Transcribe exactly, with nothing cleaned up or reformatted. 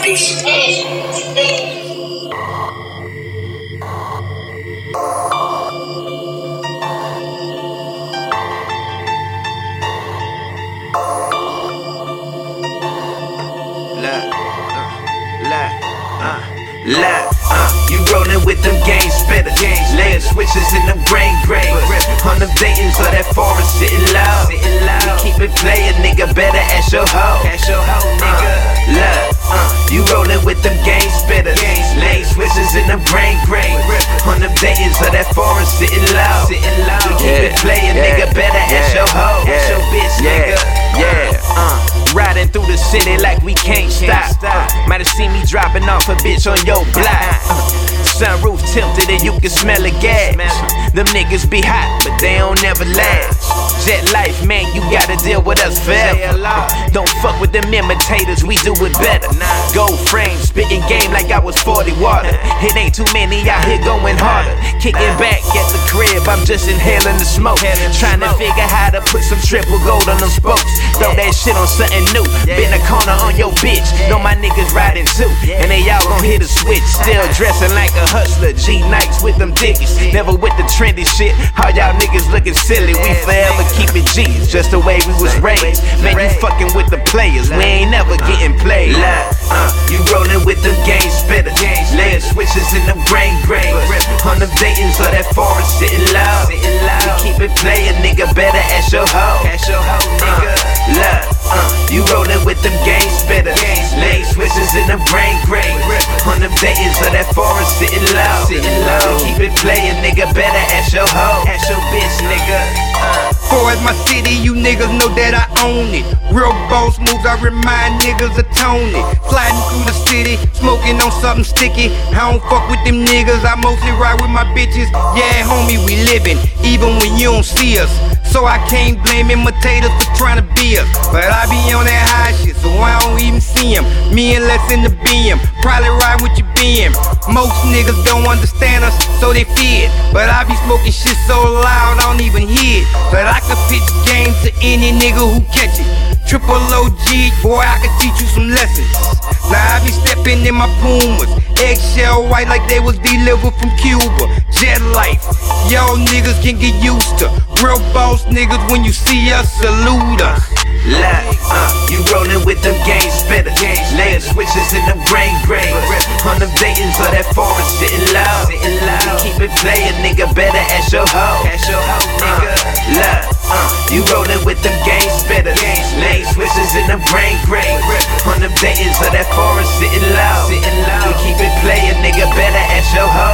Look, uh, you rollin' with them game spitters, laying switches in them brain graves. On them Daytons or that foreign sitting loud. You keep it playin', nigga, better ask your hoe. Uh, look, uh, you rollin' with them game spitters, laying switches in them brain graves. On them Daytons or that foreign sitting loud. You keep it playin', nigga, better ask your hoe. Ask your bitch, nigga. Yeah, uh. Riding through the city like we can't stop. Uh, might have seen me dropping off a bitch on your block. Uh, sunroof tilted and you can smell the gas. Them niggas be hot, but they don't never last. Jet life, man, you gotta deal with us forever. Don't fuck with them imitators, we do it better. Gold frame, spitting game like I was forty water. It ain't too many out here going harder. Kicking back at the crib, I'm just inhaling the smoke. Trying to figure how to put some triple gold on them spokes. Throw that shit on something new. Bend a corner on your bitch. Know my niggas riding too, and they all gon' hit a switch. Still dressing like a hustler, G Nikes with them dickies. Never with the trendy shit. All y'all niggas looking silly. We forever keep it G. It's just the way we was raised. Man, you fucking with the players. We ain't never getting played. Look, uh, you rollin' with them game spitters, laying switches in them brain graves. On them Daytons or that foreign sitting loud. You keep it playin', nigga, better ask your hoe. Ask your hoe, nigga. Look, uh, you rollin' with them game spitters, laying switches in them brain graves. On them Daytons or that foreign sitting loud. You keep it playin', nigga, better ask your hoe. Ask your bitch, nigga. Uh. Far as my city, you niggas know that I own it. Real boss moves, I remind niggas of Tony. Sliding through the city, smoking on something sticky. I don't fuck with them niggas, I mostly ride with my bitches. Yeah, homie, we living, even when you don't see us. So I can't blame imitators for trying to be us. But I be on that high shit, so I don't even see him. Me and less in the B M, probably ride with your B M. Most niggas don't understand us, so they fear it. But I be smoking shit so loud, I don't even hear it. But I can pitch game to any nigga who catch it. Triple O G, boy, I can teach you some lessons. Now I be stepping in my Pumas, eggshell white like they was delivered from Cuba. Jet life, y'all niggas can get used to. Real boss niggas, when you see us, salute us. Look, uh, you rollin' with them game spitters, laying switches in them brain graves. On them Daytons or that foreign sitting loud. You keep it playin', nigga, better ask your hoe. Ask your hoe, nigga. Look, uh, you rollin' with them game spitters, laying switches in them brain graves. On them Daytons or that foreign sitting loud. You keep it playin', nigga, better ask your hoe.